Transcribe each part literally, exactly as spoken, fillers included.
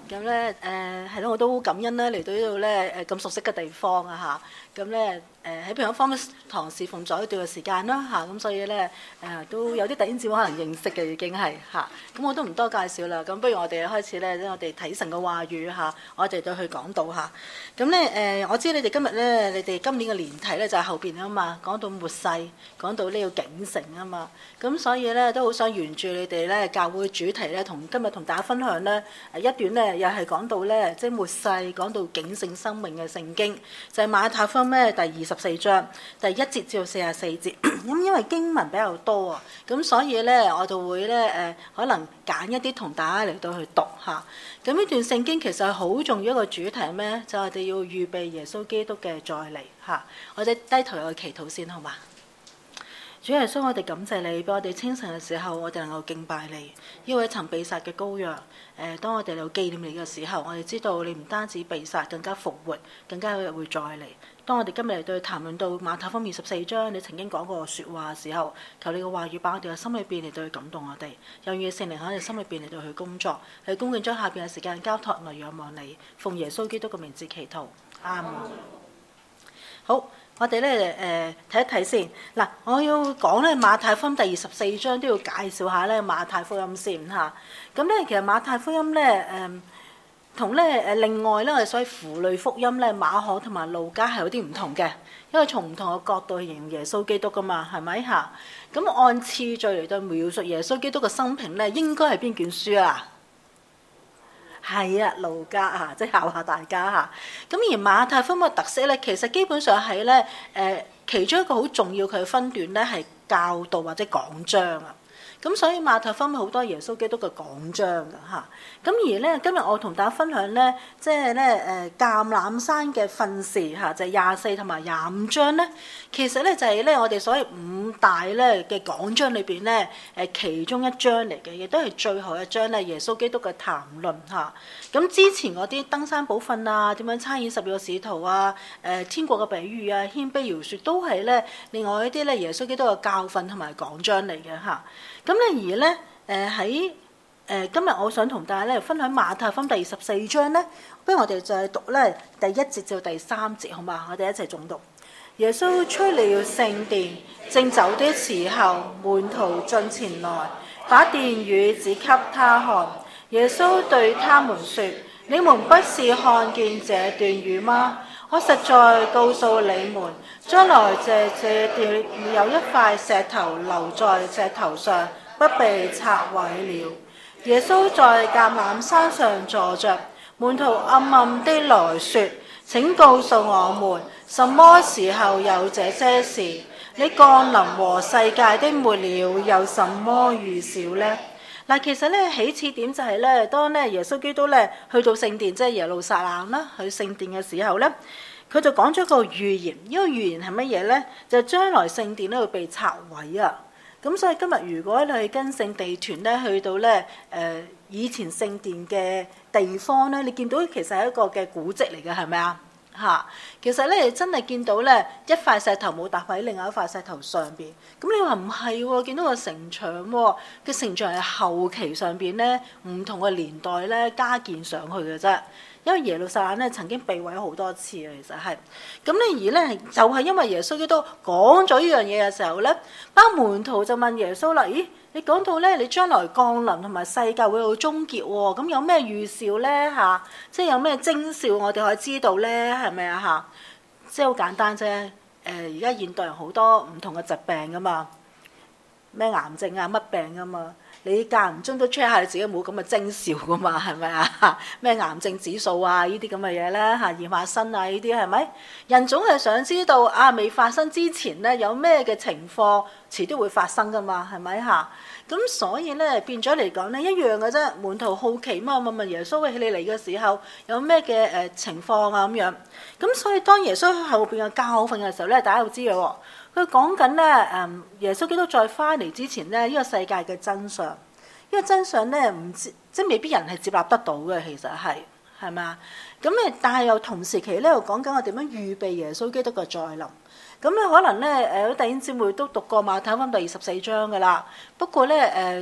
咁咧誒係咯，我都好感恩咧嚟到呢度咧誒咁熟悉嘅地方啊嚇，咁咧誒喺平安方堂侍奉咗一段嘅時間啦嚇，咁所以咧誒都有啲弟兄姊妹可能認識嘅已經係嚇，咁我都唔多介紹啦，咁不如我哋開始咧，我哋睇神嘅話語嚇，我哋對佢講道嚇，咁咧誒我知你哋今日咧，你哋今年嘅年題咧就係後邊啊嘛，講到末世，講到呢個警醒啊嘛，咁所以咧都好想沿住你哋咧教會主題咧，同今日同大家分享咧誒一段咧。又係講到咧，即係末世，講到警醒生命嘅聖經，就係、是、馬太福音咧第二十四章第一節至到四十四節。咁因為經文比較多啊，咁所以咧我就會咧誒、呃，可能揀一啲同大家嚟到去讀嚇。咁呢段聖經其實係好重要一個主題咩？就係、我哋要預備耶穌基督嘅再嚟嚇。我哋低頭有個祈禱先好嘛？主耶穌，我哋感謝你，俾我哋清晨嘅時候，我哋能夠敬拜你。呢位曾被殺嘅羔羊，誒、呃，當我哋有紀念你嘅時候，我哋知道你唔單止被殺，更加復活，更加有日會再嚟。當我哋今日嚟到談論到馬太福音二十四章，你曾經講過説話嘅時候，求你嘅話語把我哋嘅心裏邊嚟到去感動我哋，有願聖靈喺我哋心裏邊嚟到去工作，去恭敬將下邊嘅時間交託來仰望你，奉耶穌基督嘅名字祈禱，阿門。好。我哋咧誒睇一睇先嗱，我要講咧馬太福音第二十四章都要介紹下咧馬太福音先嚇。咁咧其實馬太福音咧誒同咧誒另外咧我哋所謂符類福音咧馬可同埋路加係有啲唔同嘅，因為從唔同嘅角度去形容耶穌基督噶嘛，係咪嚇？咁按次序嚟到描述耶穌基督嘅生平咧，應該係邊卷書啊？係啊，路加啊，即係考下大家嚇。咁而馬太福音嘅特色咧，其實基本上係咧誒其中一個好重要佢嘅分段咧係教導或者講章啊。咁所以馬太福音好多耶穌基督嘅講章㗎嚇。咁而咧今日我同大家分享咧，即係咧誒橄欖山嘅訓示嚇，就係廿四同埋廿五章咧。其實咧就係咧我哋所謂五大咧嘅講章裏邊咧誒其中一章嚟嘅，亦都係最後一章咧耶穌基督嘅談論嚇。咁之前嗰啲登山寶訓啊，點樣差遣十二個使徒啊，誒天國嘅比喻啊，謙卑饒恕都係咧另外一啲咧耶穌基督嘅教訓同埋講章嚟嘅嚇。咁咧而咧誒喺誒今日我想同大家咧分享馬太福音第二十四章咧，不如我哋就係讀咧第一節至到第三節好嘛？我哋一齊誦讀。耶穌出了聖殿，正走的時候，門徒進前來，把殿宇指給他看。耶穌對他們說：你們不是看見這殿宇嗎？我實在告訴你們，將來這這殿有一塊石頭留在石頭上，不被拆毀了。耶穌在橄欖山上坐着，門徒暗暗的來說：請告訴我們，什麼時候有這些事？你降臨和世界的末了有什麼預兆呢？嗱，其實咧起始點就係咧，當咧耶穌基督咧去到聖殿，即係耶路撒冷啦，去聖殿嘅時候咧，佢就講咗個預言。呢個預言係乜嘢咧？就係將來聖殿咧會被拆毀啊！咁所以今日如果你去跟聖地團咧，去到咧誒、呃、以前聖殿嘅地方咧，你見到其實係一個嘅古蹟嚟嘅，係咪啊？嚇，其實咧真係見到咧一塊石頭冇搭喺另外一塊石頭上邊。咁你話唔係喎？見到個城牆喎，個城牆係後期上邊咧唔同嘅年代咧加建上去嘅啫。因為耶路撒冷咧曾經被毀好多次啊，其實係。咁咧而咧就係因為耶穌基督講咗呢樣嘢嘅時候咧，班門徒就問耶穌啦：咦，你講到咧你將來降臨同埋世界會有終結喎，咁有咩預兆咧嚇？即係有咩徵兆我哋可以知道咧？係咪啊嚇？即係好簡單啫。誒而家現代人好多唔同嘅疾病噶嘛，咩癌症啊乜病噶嘛。你間唔中都 check 下你自己有冇咁嘅徵兆噶嘛，係咪啊？咩癌症指數啊，呢啲咁嘅嘢咧嚇，驗下身啊，呢啲係咪？人總係想知道啊，未發生之前咧有咩嘅情況，遲啲會發生噶嘛，係咪嚇？咁所以咧變咗嚟講咧一樣嘅啫，門徒好奇嘛，問問耶穌：喂，你嚟嘅時候有咩嘅誒情況啊咁樣？咁所以當耶穌喺後邊嘅教訓嘅時候咧，大家都知嘅喎。佢講緊咧誒耶穌基督再翻嚟之前咧，呢、這個世界嘅真相，呢、這個真相咧唔知即係未必人係接納得到嘅，其實係係咪啊？咁誒，但係又同時期咧又講緊我點樣預備耶穌基督嘅再臨。咁咧可能咧誒，有弟兄姊妹都讀過馬太福音第二十四章嘅啦。不過咧誒、呃，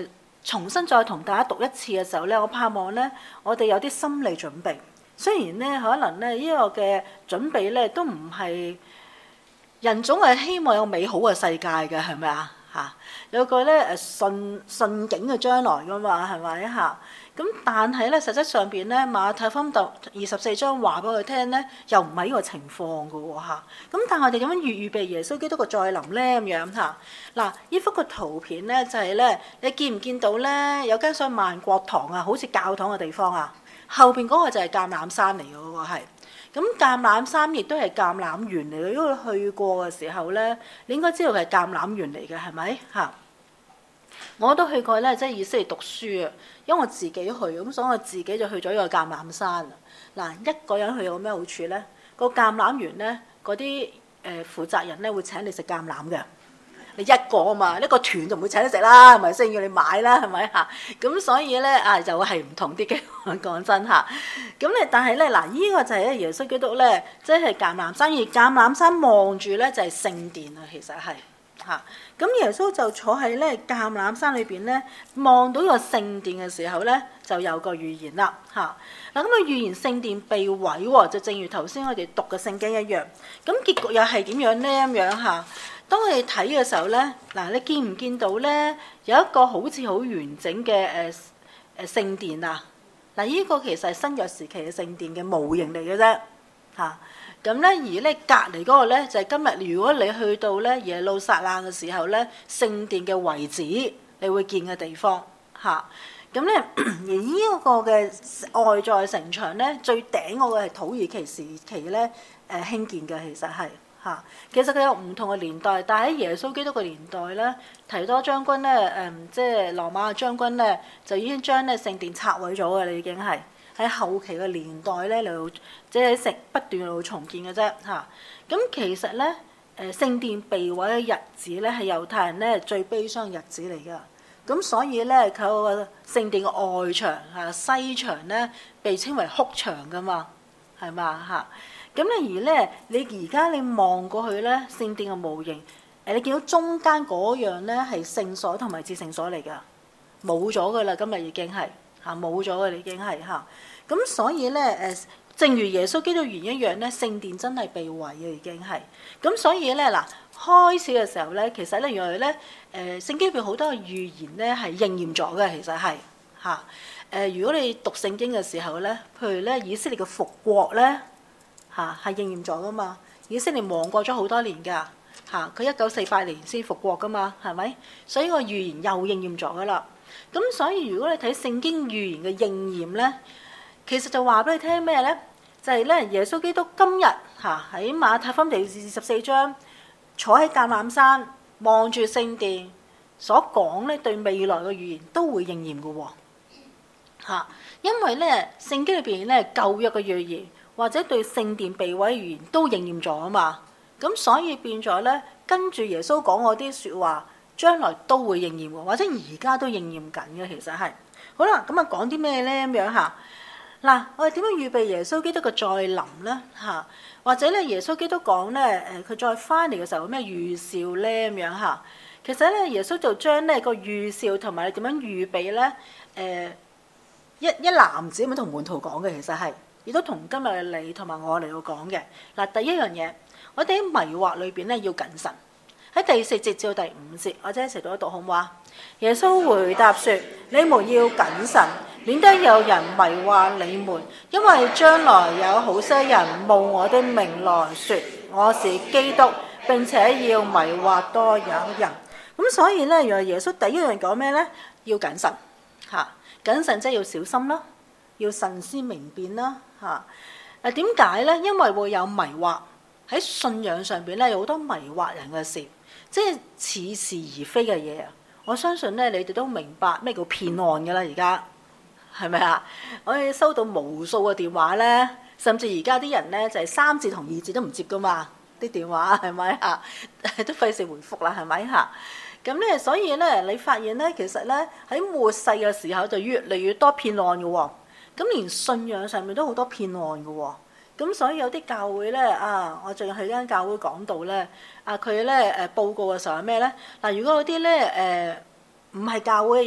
重新再同大家讀一次嘅時候咧，我盼望咧我哋有啲心理準備。雖然咧可能咧呢個嘅準備咧都唔係人總係希望有美好嘅世界嘅，係咪啊？嚇有個咧誒順順境嘅將來噶嘛，係咪嚇？咁但係咧實質上邊咧馬太福音第二十四章話俾佢聽咧，又唔係呢個情況噶喎嚇。咁但係我哋點樣預預備耶穌基督嘅再臨咧咁樣嚇？嗱，呢幅個圖片咧就係咧，你見唔見到咧有間所謂萬國堂啊，好似教堂嘅地方啊？後邊嗰個就係橄欖山嚟嘅嗰個係。咁橄欖山亦都係橄欖園嚟嘅，如果你去過嘅時候咧，你應該知道係橄欖園嚟嘅，係咪嚇？我都去過咧，即係以色列讀書啊，因為我自己去，咁所以我自己就去咗呢個橄欖山。嗱，一個人去有咩好處咧？個橄欖園咧，嗰啲誒負責人咧會請你食橄欖嘅。你一個啊嘛，一個團就唔會請你食啦，係咪先？要你買啦，係咪嚇？咁所以咧啊，就係唔同啲嘅，講真嚇。咁咧，但係咧嗱，依、這個就係咧耶穌基督咧，即係橄欖山，而橄欖山望住咧就係聖殿啊，其實係嚇。咁耶穌就坐喺咧橄欖山裏邊咧，望到個聖殿嘅時候咧，就有個預言啦嚇。嗱，咁啊預言聖殿被毀喎，就正如頭先我哋讀嘅聖經一樣。咁結局又係點樣咧？咁樣嚇。當我哋睇嘅時候咧，嗱，你見唔見到咧有一個好似好完整嘅誒誒聖殿啊？嗱，呢個其實係新約時期嘅聖殿嘅模型嚟嘅啫嚇。咁咧而咧隔離嗰個咧就係今日，如果你去到咧耶路撒冷嘅時候咧，聖殿嘅遺址你會見嘅地方嚇。咁咧而呢一個嘅外在城牆咧，最頂嗰個係土耳其時期咧誒興建嘅，其實係。嚇，其實佢有唔同嘅年代，但係喺耶穌基督嘅年代咧，提多將軍咧，誒、嗯，即係羅馬嘅將軍咧，就已經將咧聖殿拆毀咗嘅啦，已經係喺後期嘅年代咧嚟，即係食不斷嚟重建嘅啫嚇。咁、啊、其實咧，誒聖殿被毀嘅日子咧，係猶太人咧最悲傷嘅日子嚟㗎。咁所以咧，佢個聖殿嘅外牆嚇西牆咧，被稱為哭牆㗎嘛，係嘛嚇？咁咧而咧，你而家你望過去咧，聖殿嘅模型，誒你見到中間嗰樣咧係聖所同埋至聖所嚟㗎，冇咗㗎啦，今日已經係嚇冇咗㗎，已經係嚇。咁所以咧誒，正如耶穌基督預言一樣咧，聖殿真係被毀嘅已經係。咁所以咧嗱，開始嘅時候咧，其實咧原來咧誒聖經入邊好多嘅預言咧係應驗咗嘅，其實係嚇誒。如果你讀聖經嘅時候咧，譬如咧以色列嘅復國咧。嚇係應驗咗噶嘛？以色列亡國咗好多年㗎嚇，佢一九四八年先復國㗎嘛，係咪？所以個預言又應驗咗㗎啦。咁所以如果你睇聖經預言嘅應驗咧，其實就話俾你聽咩咧？就係咧耶穌基督今日嚇喺馬太福音第二十四章坐喺橄欖山望住聖殿所講咧，對未來嘅預言都會應驗㗎喎嚇。因為咧聖經裏邊咧舊約嘅預言。或者對聖殿被毀預言都應驗咗啊嘛，咁所以變咗咧，跟住耶穌講嗰啲説話，將來都會應驗喎，或者而家都應驗緊嘅，其實係。好啦，咁啊講啲咩咧咁樣嚇？嗱，我哋點樣預備耶穌基督嘅再臨咧嚇？或者咧耶穌基督講咧誒，佢再翻嚟嘅時候有咩預兆咧咁樣嚇？其實咧耶穌就將呢個預兆同埋點樣預備咧誒一一籃子咁樣同門徒講嘅，其實係。亦都同今日嘅你同埋我嚟到講嘅嗱，第一樣嘢，我哋喺迷惑裏邊咧要謹慎。喺第四節至到第五節，我哋一齊讀一讀好唔好啊？耶穌回答說：你們要謹慎，免得有人迷惑你們，因為將來有好些人冒我的名來說我是基督，並且要迷惑多有人。咁所以咧，原來耶穌第一樣講咩咧？要謹慎嚇，謹慎即係要小心啦，要慎思明辨啦。嚇！誒點解咧？因為會有迷惑喺信仰上邊咧，有好多迷惑人嘅事，即係似是而非嘅嘢啊！我相信咧，你哋都明白咩叫騙案㗎啦，而家係咪啊？我哋收到無數嘅電話咧，甚至而家啲人咧就係三字同二字都唔接㗎嘛，啲電話係咪啊？都費事回覆啦，係咪嚇？咁咧，所以咧，你發現咧，其實咧喺末世嘅時候就越嚟越多騙案㗎喎。咁連信仰上面都好多騙案嘅喎，咁所以有啲教會咧啊，我最近去間教會講道咧，啊佢咧誒報告嘅時候係咩咧？嗱，如果有啲咧誒唔係教會嘅人，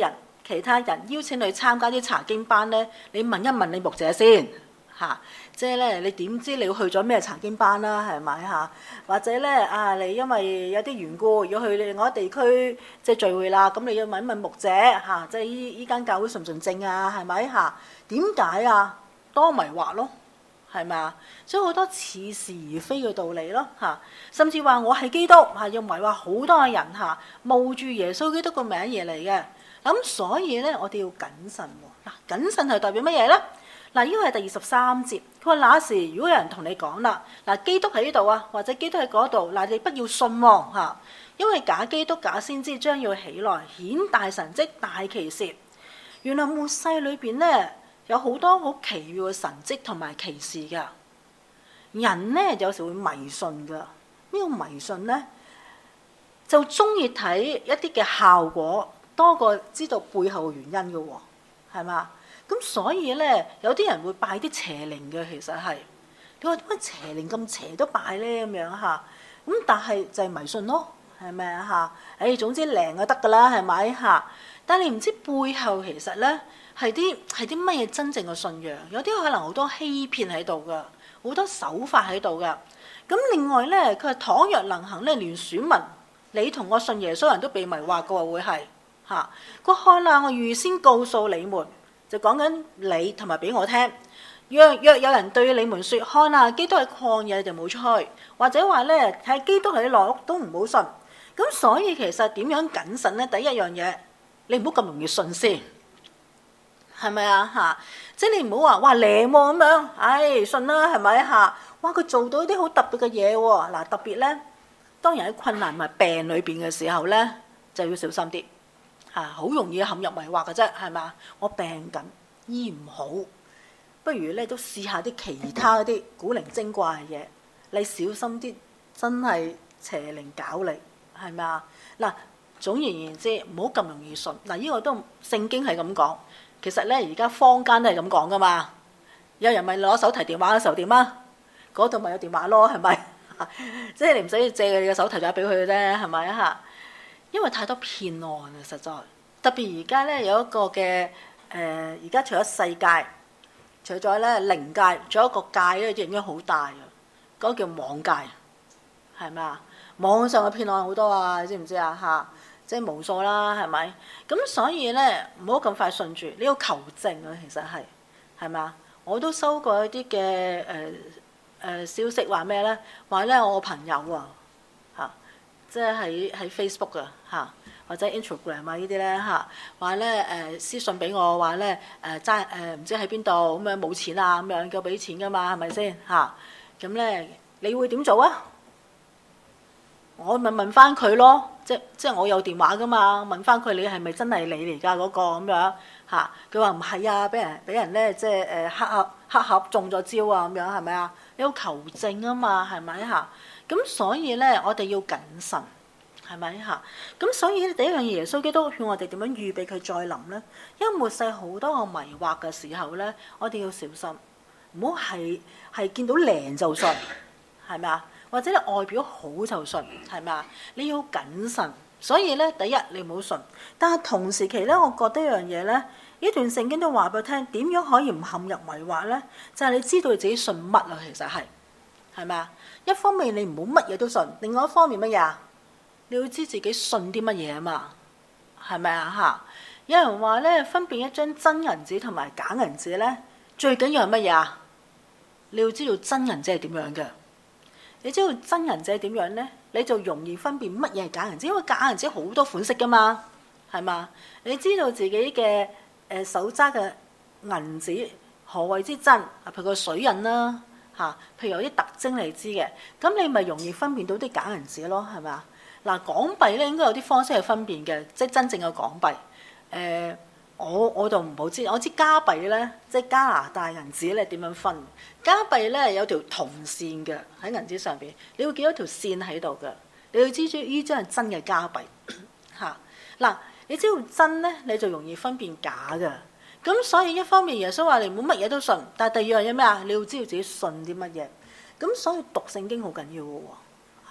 其他人邀請你參加啲查經班咧，你問一問你牧者先嚇、啊，即係咧你點知你去咗咩查經班啦？係咪嚇？或者咧啊，你因為有啲緣故要去另外一地區即係聚會啦，咁你要問一問牧者嚇、啊，即係依依間教會純唔純正啊？係咪嚇？點解啊？多迷惑咯，係咪啊？所以好多似是而非嘅道理咯嚇，甚至話我係基督嚇，要迷惑好多嘅人嚇，冒住耶穌基督個名而嚟嘅。咁所以咧，我哋要謹慎喎。嗱，謹慎係代表乜嘢咧？嗱，呢個係第二十三節。佢話那時如果有人同你講啦，嗱，基督喺呢度啊，或者基督喺嗰度，嗱，你不要信喎嚇，因為假基督、假先知將要起來，顯大神蹟、大奇事。原來末世裏邊咧有好多好奇妙嘅神蹟同埋奇事㗎。人咧有時會迷信㗎。咩叫迷信咧？就中意睇一啲嘅效果多過知道背後嘅原因㗎喎，係嘛？咁所以咧，有啲人會拜啲邪靈嘅，其實係你話點解邪靈咁邪都拜咧咁樣嚇？咁但係就係迷信咯，係咪啊嚇？誒，總之靈就得㗎啦，係咪嚇？但係你唔知背後其實咧係啲係啲乜嘢真正嘅信仰？有啲可能好多欺騙喺度㗎，好多手法喺度㗎。咁另外咧，佢話倘若能行咧，連選民你同我信耶穌人都被迷惑嘅喎，會係嚇。佢看啦，我預先告訴你們。就講緊你同埋俾我聽，若若有人對你們説，看啊，基督喺曠野就冇出去，或者話咧係基督喺內屋都唔好信。咁所以其實點樣謹慎咧？第一樣嘢，你唔好咁容易信先，係咪啊？嚇，即係你唔好話哇靈喎咁樣，唉信啦係咪嚇？哇佢做到啲好特別嘅嘢喎，嗱特別咧，當人喺困難同埋病裏邊嘅時候咧，就要小心啲。嚇，好容易陷入迷惑嘅啫，係嘛？我病緊，醫唔好，不如咧都試下啲其他嗰啲古靈精怪嘅嘢。你小心啲，真係邪靈搞你，係咪啊？嗱，總而言之，唔好咁容易信。嗱，呢個都聖經係咁講。其實咧，而家坊間都係咁講噶嘛。有人咪攞手提電話嘅時候點啊？嗰度咪有電話咯，係咪？即係你唔使借你嘅手提電話俾佢嘅啫，係咪啊？因為太多騙案啊，實在特別而家咧有一個嘅誒，而、呃、家除咗世界，除咗咧靈界，仲有一個界咧，影響好大啊！嗰、那個叫網界，係咪啊？網上嘅騙案好多啊，你知唔知啊？嚇，即係無數啦，係咪？咁所以咧唔好咁快信住，你要求證啊，其實係係咪啊？我都收過一啲嘅誒誒消息，話咩咧？話咧我個朋友啊嚇。即係喺喺 Facebook 啊嚇，或者 Instagram 啊呢啲咧嚇，話咧誒私信俾我話咧誒爭誒唔知喺邊度咁樣冇錢啊咁樣叫俾錢噶嘛係咪先嚇？咁咧你會點做啊？我咪問翻佢咯，即即係我有電話噶嘛，問翻佢你係咪真係你嚟㗎嗰個咁樣嚇？佢話唔係啊，俾人俾人咧即係誒黑盒黑盒中咗招啊咁樣係咪啊？你要求證啊嘛係咪嚇？咁所以咧，我哋要謹慎，係咪嚇？咁所以第一樣嘢，耶穌基督勸我哋點樣預備佢再臨咧？因為末世好多個迷惑嘅時候咧，我哋要小心，唔好係係見到靈就信，係咪啊？或者你外表好就信，係咪啊？你要謹慎。所以咧，第一你唔好信，但係同時期咧，我覺得一樣嘢咧，呢段聖經都話俾我聽，點樣可以唔陷入迷惑咧？就係、是、你知道你自己信乜啊？其實係。係咪啊？一方面你唔好乜嘢都信，另外一方面乜嘢啊？你要知自己信啲乜嘢啊嘛？係咪啊？嚇！有人話咧，分辨一張真銀紙同埋假銀紙咧，最緊要係乜嘢啊？你要知道真銀紙係點樣嘅。你知道真銀紙係點樣咧，你就容易分辨乜嘢係假銀紙，因為假銀紙好多款式噶嘛，係嘛？你知道自己嘅誒、呃、手揸嘅銀紙何謂之真？啊，譬如個水印啦。嚇，譬如有啲特徵你知嘅，咁你咪容易分辨到啲假銀紙咯，係咪啊？嗱，港幣咧應該有啲方式去分辨嘅，即係真正嘅港幣。誒、呃，我我就唔好知，我知加幣咧，即係加拿大銀紙咧點樣分？加幣咧有條銅線嘅喺銀紙上邊，你會見到條線喺度嘅，你要知住呢張係真嘅加幣嚇。嗱，你知道真咧，你就容易分辨假嘅。咁所以一方面耶穌話你唔好乜嘢都信，但係第二樣嘢咩啊？你要知道自己信啲乜嘢。咁所以讀聖經好緊要嘅喎，嚇。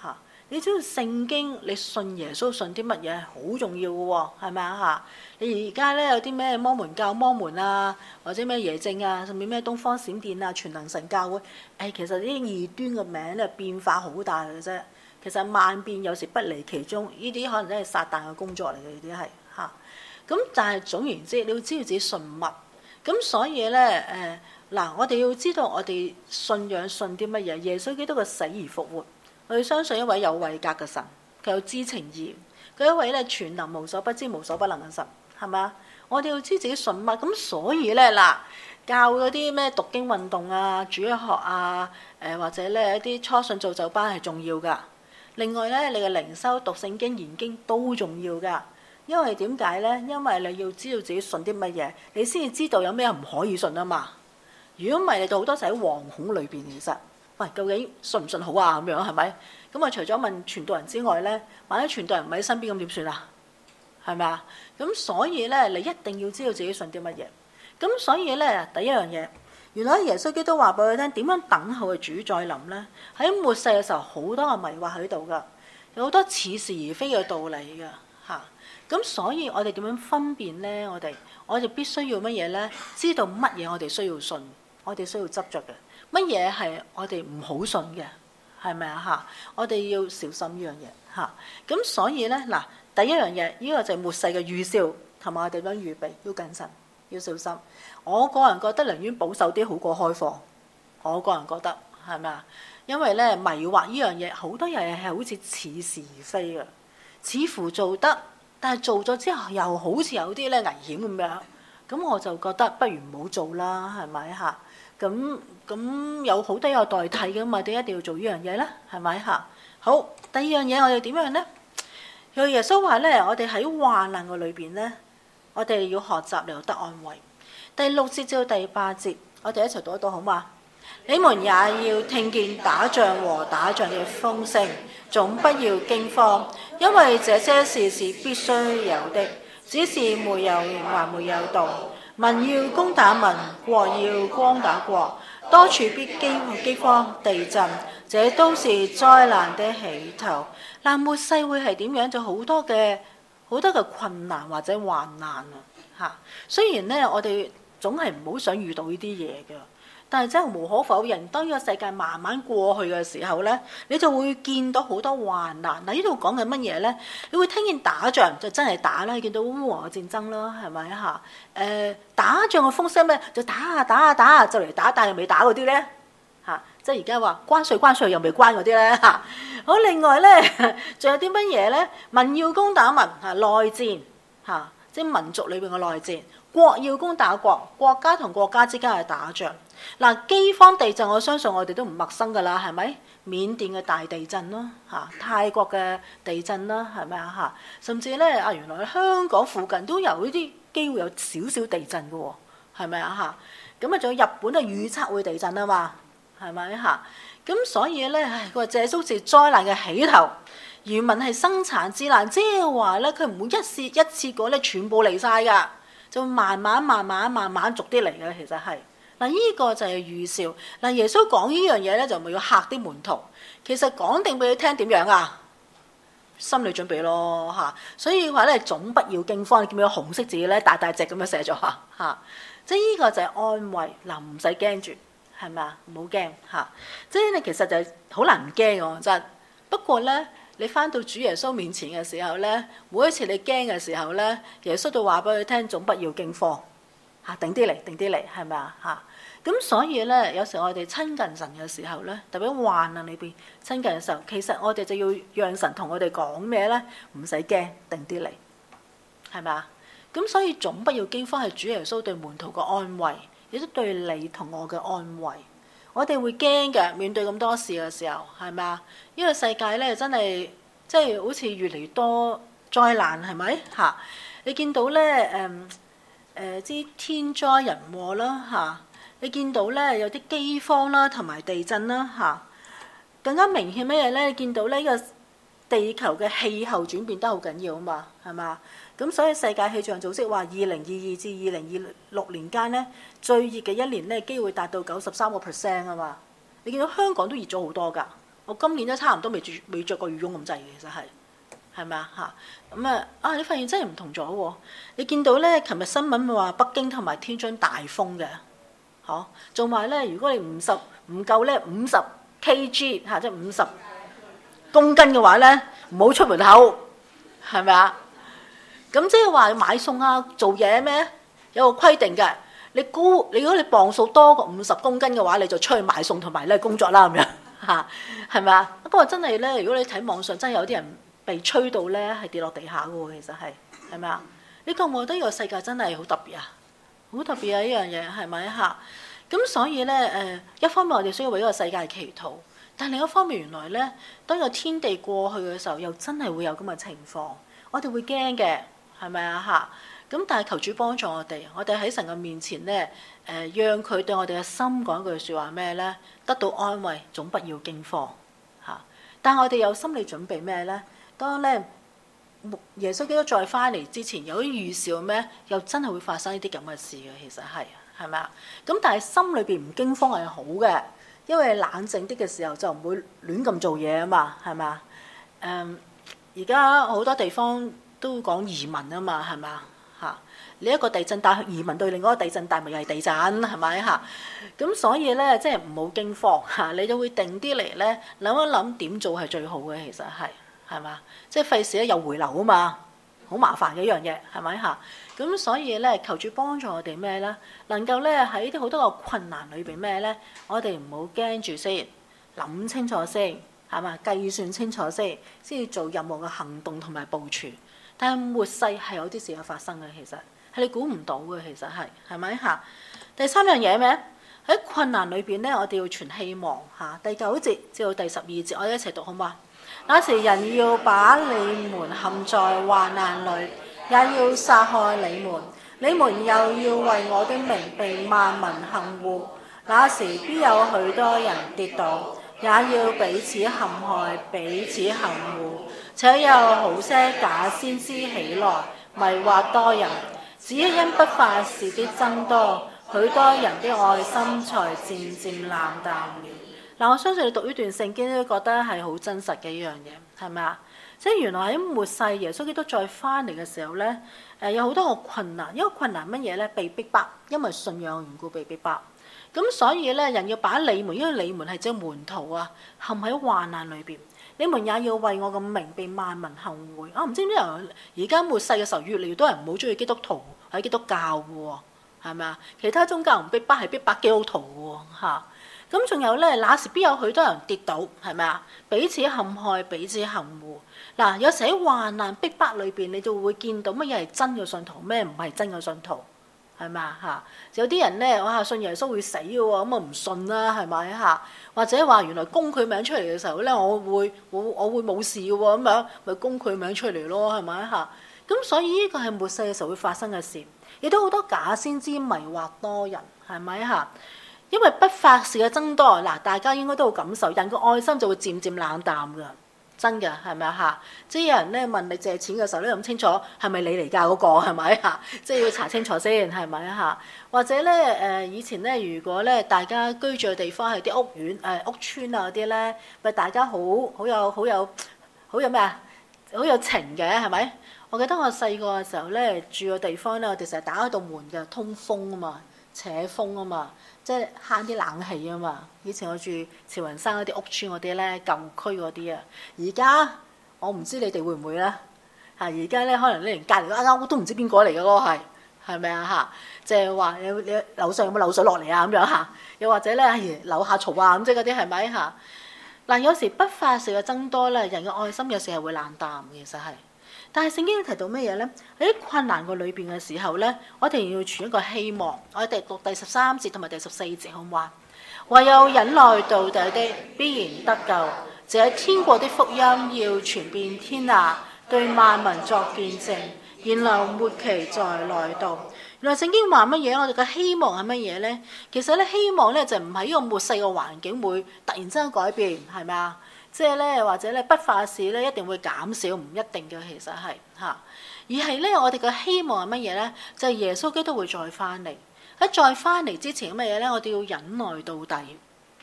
你知道聖經，你信耶穌信啲乜嘢好重要嘅喎，係咪啊嚇？你而家咧有啲咩摩門教、摩門啊，或者咩耶正啊，甚至咩東方閃電啊、全能神教會，誒、哎、其實呢啲異端嘅名咧變化好大嘅啫。其實萬變有時不離其宗，呢啲可能真係撒旦嘅工作嚟嘅，呢啲係嚇。咁但係總言之，你要知道自己信乜。咁所以咧誒嗱，我哋要知道我哋信仰信啲乜嘢？耶穌基督嘅死而復活。我哋相信一位有位格嘅神，佢有知情意，佢一位咧全能無所不知、無所不能嘅神，係咪啊？我哋要知自己信乜，咁所以咧嗱，教嗰啲咩讀經運動啊、主日學啊，誒、呃、或者咧一啲初信造就班係重要噶。另外咧，你嘅靈修、讀聖經、研經都重要噶。因為點解咧？因為你要知道自己信啲乜嘢，你先至知道有咩唔可以信啊嘛。如果唔係，你到好多時喺惶恐裏邊，其實。喂，究竟信唔信好啊？咁樣係咪？咁啊，除咗問傳道人之外咧，萬一傳道人唔喺身邊咁點算啊？係咪啊？咁所以咧，你一定要知道自己信啲乜嘢。咁所以咧，第一樣嘢，原來耶穌基督話俾佢聽點樣等候嘅主再臨咧。喺末世嘅時候，好多嘅迷惑喺度噶，有好多似是而非嘅道理噶嚇。咁所以我哋點樣分辨咧？我哋我哋必須要乜嘢咧？知道乜嘢我哋需要信，我哋需要執着嘅。乜嘢係我哋唔好信嘅，係咪啊嚇？我哋要小心呢樣嘢嚇。咁所以咧嗱，第一樣嘢，呢個就係末世嘅預兆，同埋我哋點樣預備，要謹慎，要小心。我個人覺得寧願保守啲好過開放。我個人覺得係咪啊？因為咧迷惑呢樣嘢，好多嘢係好似似是而非嘅，似乎做得，但係做咗之後又好似有啲咧危險咁樣。咁我就覺得不如唔好做啦，係咪嚇？咁咁有好多有代替嘅嘛，點解一定要做呢樣嘢咧？係咪嚇？好，第二樣嘢我哋點樣咧？佢耶穌話咧，我哋喺患難嘅裏邊咧，我哋要學習嚟得安慰。第六節至到第八節，我哋一齊讀一讀好嘛？你們也要聽見打仗和打仗嘅風聲，總不要驚慌，因為這些事是必須有的，只是沒有形還沒有道。民要攻打民，國要攻打國，多處必饑饑荒、地震，這都是災難的起頭。嗱，末世會係點樣？就好多嘅好多嘅困難或者患難啊！嚇，雖然咧，我哋總係唔好想遇到呢啲嘢嘅。但係真係無可否認，當呢個世界慢慢過去嘅時候咧，你就會見到好多患難。嗱，呢度講緊乜嘢咧？你會聽見打仗就真係打啦，你見到烏俄戰爭啦，係咪嚇？誒，打仗嘅風聲咩？就打下打下打下就嚟打，但係未打嗰啲咧嚇，即係而家話關稅關稅又未關嗰啲咧嚇。好，另外咧，仲有啲乜嘢咧？民要攻打民嚇，內戰嚇，即係民族裏邊嘅內戰。國要攻打國，國家同國家之間係打仗。嗱，饑荒地震，我相信我哋都唔陌生噶啦，係咪？緬甸嘅大地震啦，嚇，泰國嘅地震啦，係咪啊嚇？甚至咧啊，原來香港附近都有呢啲機會有少少地震嘅喎，係咪啊嚇？咁啊，仲有日本啊預測會地震啊嘛，係咪嚇？咁所以咧，佢話這都是災難嘅起頭，原文係生產之難，即係話咧，佢唔會一次一次過咧全部嚟晒㗎，就慢慢慢慢慢慢逐啲嚟嘅，其實係。嗱，呢個就係預兆。嗱，耶穌講呢樣嘢咧，就咪要嚇啲門徒。其實講定俾佢聽點樣啊？心理準備咯嚇。所以話咧，總不要驚慌。你見唔見紅色字咧，大大隻咁樣寫咗嚇嚇。即係呢個就係安慰。嗱，唔使驚住，係咪啊？唔好驚嚇。即係你其實就係好難唔驚嘅真。不過咧，你翻到主耶穌面前嘅時候咧，每一次你驚嘅時候咧，耶穌就話俾佢聽，總不要驚慌嚇，定啲嚟，定啲嚟，係咪啊嚇？咁所以咧，有時我哋親近神嘅時候咧，特別患難裏邊親近嘅時候，其實我哋就要讓神同我哋講咩咧？唔使驚，定啲嚟，係咪啊？咁所以總不要驚慌，係主耶穌對門徒嘅安慰，亦都對你同我嘅安慰。我哋會驚嘅，面對咁多事嘅時候，係咪啊？呢個世界咧真係即係好似越嚟越多災難，係咪嚇？你見到咧誒誒啲天災人禍啦嚇。你見到咧有啲饑荒啦，同埋地震啦嚇，更加明顯咩嘢咧？你見到呢個地球嘅氣候轉變得好緊要啊嘛，係嘛？咁所以世界氣象組織話，二零二二至二零二六年間咧，最熱嘅一年咧，機會達到九十三個 percent 啊嘛。你見到香港都熱咗好多㗎， 我今年都差唔多未著未著過羽絨咁滯嘅，其實係係咪啊嚇？咁啊啊！你發現真係唔同咗喎！你見到咧，琴日新聞咪話北京同埋天津大風嘅，嗬？仲話咧，如果你五十唔夠咧五十 kg 嚇，即係五十公斤嘅話咧，唔好出門口，係咪啊？咁即係話買餸啊、做嘢咩？有個規定嘅，你高你如果你磅數多過五十公斤嘅話，你就出去買餸同埋咧工作啦咁樣嚇，係咪啊？不過真係咧，如果你睇網上真係有啲人被吹到咧係跌落地下嘅喎，其實係係咪啊？你覺唔覺得呢個世界真係好特別啊？好特別啊！呢樣嘢係咪嚇？咁所以咧誒、呃，一方面我哋需要為呢個世界祈禱，但另一方面原來咧，當個天地過去嘅時候，又真係會有咁嘅情況，我哋會驚嘅，係咪啊嚇？咁但係求主幫助我哋，我哋喺神嘅面前咧，誒、呃，讓佢對我哋嘅心講句説話咩咧？得到安慰，總不要驚慌嚇。但係我哋有心理準備咩咧？當咧耶穌基督再翻嚟之前，有啲預兆咩？又真係會發生呢啲咁嘅事嘅，其實係係咪啊？咁但係心裏邊唔驚慌係好嘅，因為冷靜啲嘅時候就唔會亂咁做嘢啊嘛，係咪啊？誒，而家好多地方都講移民啊嘛，係咪啊？嚇！你一個地震帶移民對另外一個地震帶，咪又係地震，係咪嚇？咁所以咧，即係唔好驚慌嚇，你就會定啲嚟咧，諗一諗點做係最好嘅，其實係係嘛？即係費事咧有回流啊嘛，好麻煩嘅一樣嘢，係咪嚇？咁所以咧，求主幫助我哋咩咧？能夠咧喺啲好多個困難裏邊咩咧？我哋唔好驚住先，諗清楚先，係嘛？計算清楚先，先至做任何嘅行動同埋部署。但係末世係有啲事有發生嘅，其實係你估唔到嘅，其實係係咪嚇？第三樣嘢咩？喺困難裏邊咧，我哋要存希望嚇。第九節至到第十二節，我哋一齊讀好嘛？那時人要把你們陷在患難裏，也要殺害你們，你們又要為我的名被萬民恨惡。那時必有許多人跌倒，也要彼此陷害，彼此恨惡。且有好些假先知起來，迷惑多人。只因不法事的增多，許多人的愛心才漸漸冷淡了。嗱，我相信你讀呢段聖經都覺得係好真實嘅一樣嘢，係咪啊？即係原來喺末世耶穌基督再翻嚟嘅時候咧，誒有好多個困難。一個困難乜嘢咧？被逼迫，因為信仰緣故被逼迫。咁所以咧，人要把你們，因為你們係隻門徒啊，陷喺患難裏邊。你們也要為我嘅名被萬民恨惡。啊，唔知點解而家末世嘅時候，越嚟越多人唔好中意基督徒喺基督教嘅喎，係咪啊？其他宗教唔逼迫，係逼迫基督徒嘅喎，嚇。咁仲有咧，那時必有許多人跌倒，係咪啊？彼此陷害，彼此恨惡。嗱，有時喺患難逼迫裏邊，你就會見到乜嘢係真嘅信徒，咩唔係真嘅信徒，係咪啊？嚇！有啲人咧，哇，信耶穌會死嘅喎，咁啊唔信啦，係咪嚇？或者話原來供佢名出嚟嘅時候咧，我會我我會冇事嘅喎，咁樣咪供佢名出嚟咯，係咪嚇？咁所以呢個係末世嘅時候會發生嘅事，亦都好多假先知迷惑多人，係咪嚇？因為不法事嘅增多，嗱，大家應該都好感受，人嘅愛心就會漸漸冷淡㗎，真㗎，係咪啊嚇？即係有人咧問你借錢嘅時候咧，諗清楚係咪你嚟㗎嗰個係咪嚇？即係要查清楚先係咪啊嚇？或者咧誒、呃、以前咧，如果咧大家居住嘅地方係啲屋苑誒、呃、屋村啊嗰啲咧，咪大家好好有好有好有咩啊？好有情嘅係咪？我記得我細個嘅時候咧，住嘅地方咧，我哋成日打開道門嘅通風啊嘛，扯風啊嘛。即係慳啲冷氣啊嘛！以前我住慈雲山嗰啲屋村嗰啲咧，舊區嗰啲啊，而家我唔知你哋會唔會咧嚇？而家咧可能你連隔離嗰間屋都唔知邊個嚟嘅嗰個係係咪啊嚇？即係話你你樓上有冇漏水落嚟啊咁樣嚇？又或者咧係樓下嘈啊咁即係嗰啲係咪嚇？嗱，有時不法事嘅增多咧，人嘅愛心有時係會冷淡嘅，其實係。但係聖經提到乜嘢咧？喺啲困難個裏邊嘅時候咧，我哋要存一個希望。我哋讀第十三節同埋第十四節好唔好啊？唯有忍耐到底的，必然得救。這天國的福音要傳遍天下，對萬民作見證。然後末期在來到。原來聖經話乜嘢？我哋嘅希望係乜嘢咧？其實咧，希望咧就唔係呢個末世嘅環境會突然之間改變，係咪啊？即係咧，或者咧不法事咧一定會減少，唔一定嘅，其實係嚇。而係咧，我哋嘅希望係乜嘢咧？就係、是、耶穌基督會再翻嚟。喺再翻嚟之前乜嘢咧？我哋要忍耐到底。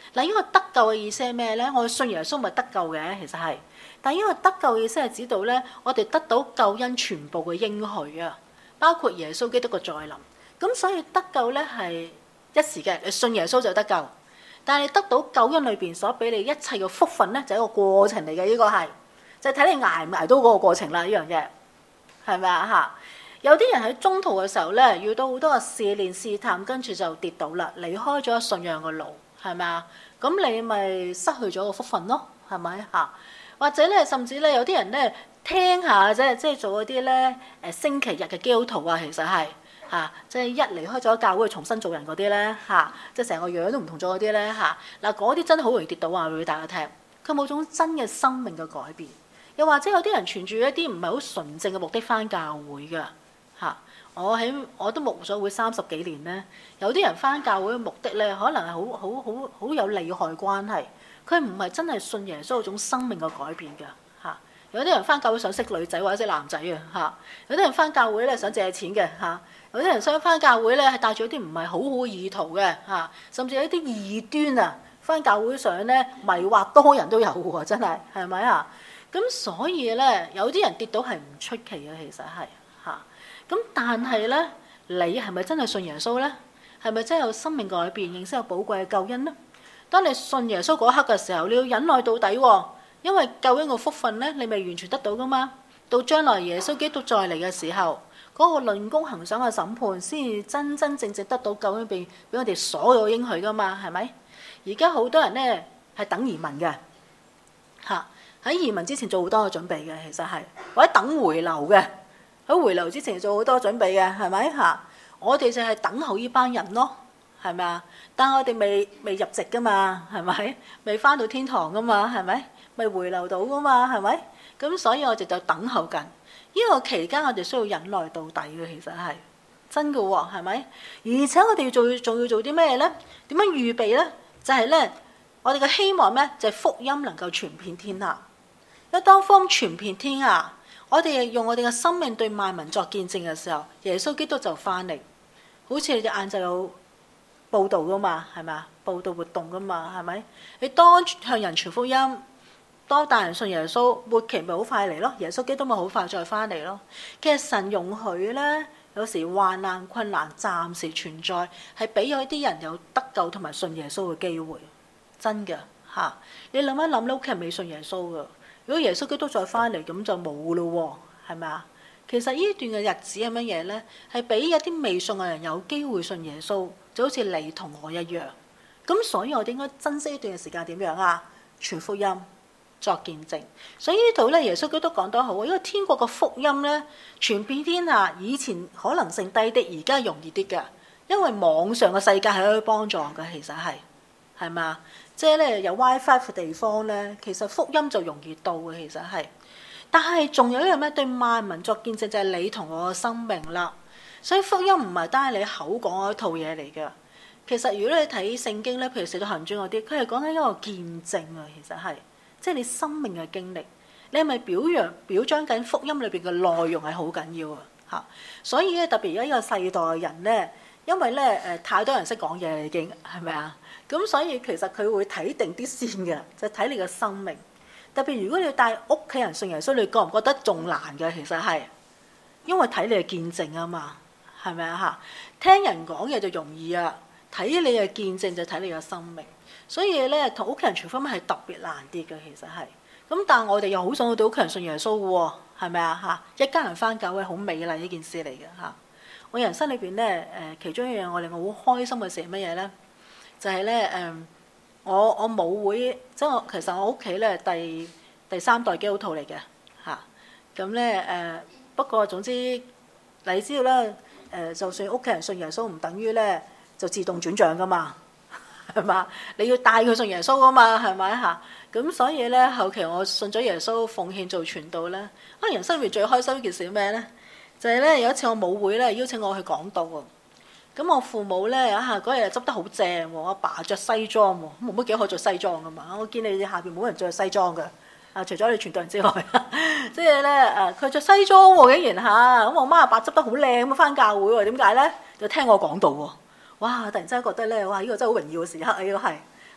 嗱，呢個得救嘅意思係咩咧？我信耶穌咪得救嘅，其實係。但係呢個得救嘅意思係指到咧，我哋得到救恩全部嘅應許啊，包括耶穌基督嘅再臨。咁所以得救咧係一時嘅，你信耶穌就得救。但係你得到救恩裏邊所俾你一切嘅福分咧，就係一個過程嚟嘅，呢個係就係睇你捱唔捱到嗰個過程啦，呢樣嘢係咪啊嚇？有啲人喺中途嘅時候咧，遇到好多嘅試煉試探，跟住就跌倒啦，離開咗信仰嘅路，係咪啊？咁你咪失去咗個福分咯，係咪嚇？或者咧，甚至咧有啲人咧聽下啫，即係做嗰啲咧誒星期日嘅基督徒啊，其實係。嚇、啊！即係一離開咗教會，重新做人嗰啲咧嚇，即係成個樣都唔同咗嗰啲咧嚇。嗱，嗰啲真係好容易跌倒啊！話俾大家聽，佢冇種真嘅生命嘅改變。又或者有啲人存住一啲唔係好純正嘅目的返教會㗎嚇、啊。我喺我都牧咗會三十幾年咧，有啲人返教會嘅目的咧，可能係好好好好有利害關係。佢唔係真係信耶穌嗰種生命嘅改變㗎嚇、啊。有啲人返教會想識女仔或者識男仔啊嚇。有啲人返教會咧想借錢嘅嚇。啊有啲人想返教會咧，係帶住一啲唔係好好嘅意圖嘅嚇，甚至有一啲異端啊，返教會上咧迷惑多人都有喎，真係係咪啊？咁所以咧，有啲人跌倒係唔出奇嘅，其實係嚇。咁但係咧，你係咪真係信耶穌咧？係咪真係有生命改變，認識有寶貴嘅救恩咧？當你信耶穌嗰刻嘅時候，你要忍耐到底喎，因為救恩嘅福分咧，你未完全得到噶嘛。到將來耶穌基督再嚟嘅時候，嗰個論功行賞嘅審判，先至真真正正得到救恩，俾俾我哋所有應許噶嘛，係咪？而家好多人咧係等移民嘅嚇，喺移民之前做好多嘅準備嘅，其實係或者等回流嘅，喺回流之前做好多準備嘅，係咪嚇？我哋就係等候呢班人咯，係咪啊？但係我哋未未入籍噶嘛，係咪？未返到天堂噶嘛，係咪？未回流到噶嘛，係咪？咁所以我哋就等候緊。呢個期間我哋需要忍耐到底嘅，其實係真嘅喎，係咪？而且我哋要做，仲要做啲咩咧？點樣預備咧？就係咧，我哋嘅希望咩？就係福音能夠傳遍天下。一當福音傳遍天下，我哋用我哋嘅生命對萬民作見證嘅時候，耶穌基督就翻嚟。好似你哋晏晝有報道噶嘛，係咪啊？報道活動噶嘛，係咪？你多向人傳福音。多帶人信耶穌，末期咪好快嚟咯，耶穌基督咪好快再翻嚟咯。其實神容許咧，有時患難困難暫時存在，係俾咗啲人有得救同埋信耶穌嘅機會，真嘅嚇、啊。你諗一諗，你屋企人未信耶穌噶，如果耶穌基督再翻嚟，咁就冇咯喎，係咪啊？其實呢段嘅日子係乜嘢咧？係俾一啲未信嘅人有機會信耶穌，就好似你同我一樣。咁所以我哋應該珍惜呢段嘅時間點樣啊？傳福音。作見證，所以呢度咧，耶穌基督講得好，因為天國嘅福音咧傳遍天下，以前可能性低啲，而家容易啲嘅，因為網上嘅世界係可以幫助嘅，其實係係嘛，即係咧有 WiFi 嘅地方咧，其實福音就容易到嘅，其實係。但係仲有一樣咩？對萬民作見證就係你同我嘅生命啦。所以福音唔係單係你口講嗰一套嘢嚟嘅，其實如果你睇聖經咧，譬如《使徒行傳》嗰啲，佢係講緊一個見證啊，其實係。即係你生命嘅經歷，你係咪表揚表彰緊福音裏邊嘅內容係好緊要啊？嚇！所以咧特別而家呢個世代嘅人咧，因為咧誒太多人識講嘢已經係咪啊？咁所以其實佢會睇定啲先嘅，就睇你嘅生命。特別如果你要帶屋企人信耶穌，你覺唔覺得仲難嘅？其實係因為睇你嘅見證啊嘛，係咪啊？嚇！聽人講嘢就容易啊，睇你嘅見證就睇你嘅生命。所以咧，同屋企人傳福音係特別難啲嘅，其實係。咁但係我哋又好想去到屋企人信耶穌嘅喎，係咪啊？嚇，一家人返教會好美麗一件事嚟嘅嚇。我人生裏邊咧誒，其中一樣我令我好開心嘅事係乜嘢咧？就係咧誒，我我母會即係我其實我屋企咧第第三代基督徒嚟嘅嚇。咁咧誒，不過總之你知道啦誒、呃，就算屋企人信耶穌，唔等於咧就自動轉賬噶嘛。係嘛？你要帶佢信耶穌啊嘛，係咪嚇？咁所以咧，後期我信咗耶穌，奉獻做傳道咧。啊，人生裏面最開心一件事咩咧？就係、是、咧有一次我母會咧邀請我去講道喎。咁我父母咧啊嗰日執得好正喎，我阿爸着西裝喎，冇乜幾可着西裝噶嘛。我見你下邊冇人着西裝㗎，啊除咗你傳道人之外，即係咧誒佢着西裝喎，竟然嚇咁我媽阿爸執得好靚咁返教會喎，點解咧？就聽我講道喎。哇！突然之間覺得咧，哇！呢、這個真係好榮耀嘅時刻啊！呢個係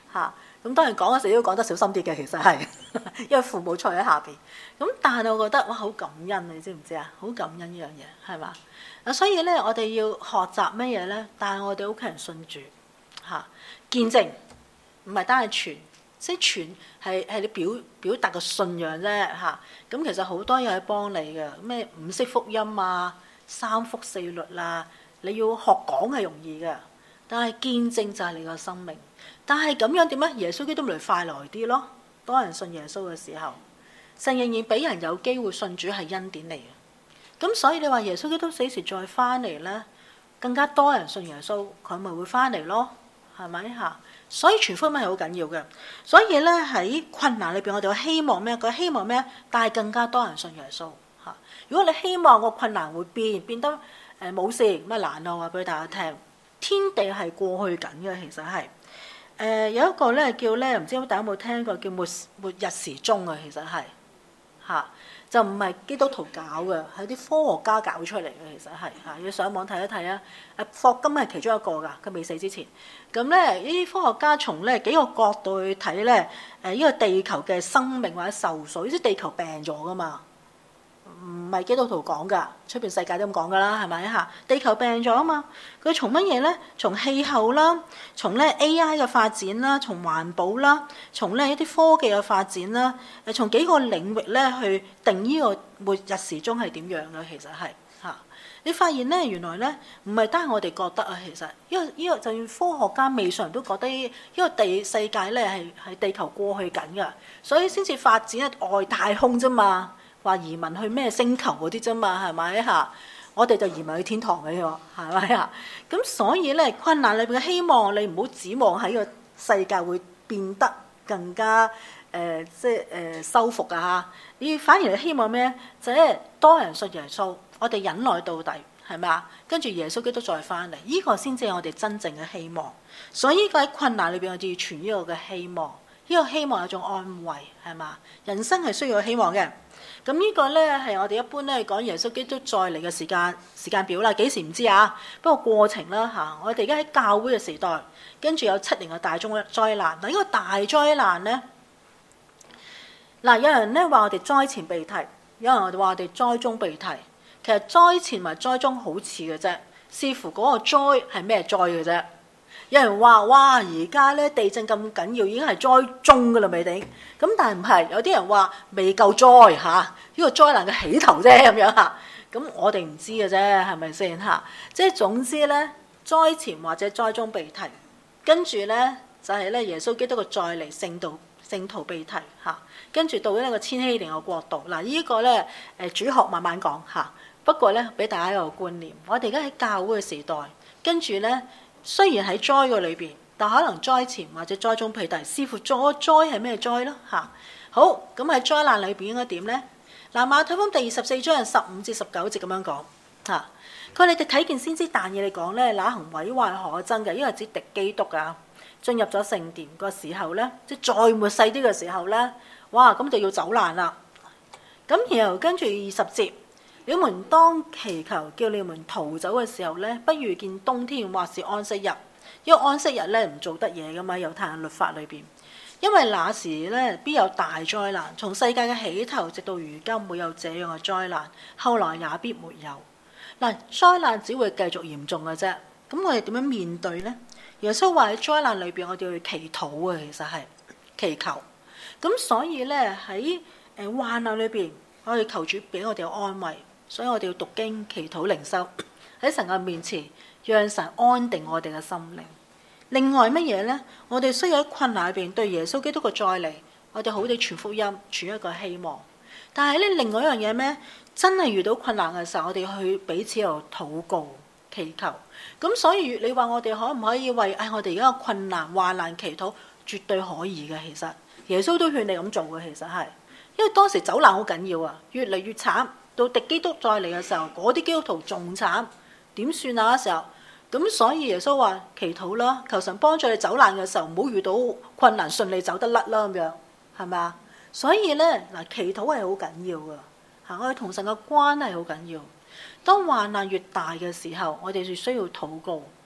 嚇。咁當然講嗰時都講得小心啲嘅，其實係因為父母坐喺下邊。咁但係我覺得哇，好感恩，你知唔知啊？好感恩呢樣嘢係嘛？啊，所以咧我哋要學習乜嘢咧？但係我哋屋企人信主嚇，見證唔係單係傳，即係傳係係你表表達個信仰啫嚇。咁其實好多嘢係幫你嘅，咩五色福音啊、三福四律啊，你要學講係容易嘅，但係見證就係你個生命。但係咁樣點咧？耶穌基督嚟快來啲咯，多人信耶穌嘅時候，神仍然俾人有機會信主係恩典嚟嘅。咁所以你話耶穌基督幾時再翻嚟咧？更加多人信耶穌，佢咪會翻嚟咯？係咪嚇？所以傳福音係好緊要嘅。所以咧喺困難裏邊，我哋希望咩？佢希望咩？帶更加多人信耶穌嚇。如果你希望個困難會變變得誒冇事乜難啊，我話俾大家聽，天地係過去緊嘅，其實係。誒、呃、有一個咧叫咧，唔知大家有冇聽過叫末末日時鐘啊，其實係嚇、啊，就唔係基督徒搞嘅，係啲科學家搞出嚟嘅，其實係嚇，要上網睇一睇啊！誒霍金係其中一個㗎，佢未死之前，咁咧呢啲科學家從咧幾個角度去睇咧，誒、呃、呢、這個地球嘅生命或者受數，啲地球病咗㗎嘛。唔係基督徒講㗎，出邊世界都咁講㗎啦，係咪嚇？地球病咗啊嘛，佢從乜嘢咧？從氣候啦，從咧 A I 嘅發展啦，從環保啦，從咧一啲科技嘅發展啦，誒從幾個領域咧去定呢個末日時鐘係點樣嘅？其實係嚇，你發現咧原來咧唔係單係我哋覺得啊，其實因為呢個就算科學家未常都覺得呢個地世界咧係係地球過去緊㗎，所以先至發展外太空啫嘛。話移民去咩星球嗰啲啫嘛，係咪嚇？我哋就移民去天堂嘅喎，係咪啊？咁所以咧，困難裏邊嘅希望，你唔好指望喺個世界會變得更加誒、呃，即係誒、呃、修復啊嚇！你反而係希望咩？就係、是、多人信耶穌，我哋忍耐到底，係咪啊？跟住耶穌基督再翻嚟，呢、這個先至係我哋真正嘅希望。所以呢個喺困難裏邊，我哋要傳呢個嘅希望。呢、這個希望係一種安慰，係嘛？人生係需要有希望嘅。咁呢個咧係我哋一般咧講耶穌基督再嚟嘅時間時間表啦，幾時唔知啊？不過過程啦嚇，我哋而家喺教會嘅時代，跟住有七年嘅大中災難。嗱，呢個大災難咧，嗱有人咧話我哋災前被提，有人話我哋災中被提。其實災前同災中好似嘅啫，視乎嗰個災係咩災嘅啫。有人話：哇！而家咧地震咁緊要，已經係災中㗎啦，未定。咁但係唔係？有啲人話未夠災嚇，呢、這個災難嘅起頭啫咁樣嚇。咁我哋唔知嘅啫，係咪先嚇？即係總之咧，災前或者災中被提，跟住咧就係、是、咧耶穌基督嘅再嚟聖道聖徒被提嚇，跟住到呢個千禧年嘅國度。嗱，呢個咧誒主學慢慢講嚇。不過咧，俾大家一個觀念，我哋而家喺教會嘅時代，跟住咧。雖然喺災嘅裏邊，但可能災前或者災中被提，視乎咗災係咩災咯嚇。好，咁喺災難裏邊應該點咧？嗱，馬太福音第二十四章十五至十九節咁樣講嚇。佢哋哋睇見先知但以理嚟講咧，那行毀壞可憎嘅，因為指敵基督啊，進入咗聖殿個時候咧，即係再末世啲嘅時候咧，哇！咁就要走難啦。咁然後跟住二十節。你們當祈求，叫你們逃走嘅時候咧，不遇見冬天或是安息日，因為安息日咧唔做得嘢噶嘛，猶太人律法裏邊。因為那時咧必有大災難，從世界嘅起頭直到如今沒有這樣嘅災難，後來也必沒有。嗱，災難只會繼續嚴重嘅啫。咁我哋點樣面對咧？耶穌話喺災難裏邊，我哋要祈禱啊，其實係祈求。咁所以咧喺誒患難裏邊，我哋求主俾我哋有安慰。所以我哋要讀經、祈禱、靈修喺神嘅面前，讓神安定我哋嘅心靈。另外乜嘢呢？我哋需要喺困難裏邊對耶穌基督嘅再嚟，我哋好地傳福音，傳一個希望。但係咧，另外一樣嘢咩？真係遇到困難嘅時候，我哋去彼此度禱告、祈求。咁所以你話我哋可唔可以為誒我哋而家嘅困難、患難祈禱？絕對可以嘅。其實耶穌都勸你咁做嘅。其實係因為當時走難好緊要啊，越嚟越慘。到敵基督再嚟嘅時候，嗰啲基督徒仲慘，點算啊？嗰時候咁，所以耶穌話祈禱啦，求神幫助你走難嘅時候，唔好遇到困難，順利走得甩啦咁樣，係咪啊？所以咧嗱，祈禱係好緊要噶嚇，我哋同神嘅關係好緊要。當患難越大嘅時候，我哋就需要禱告，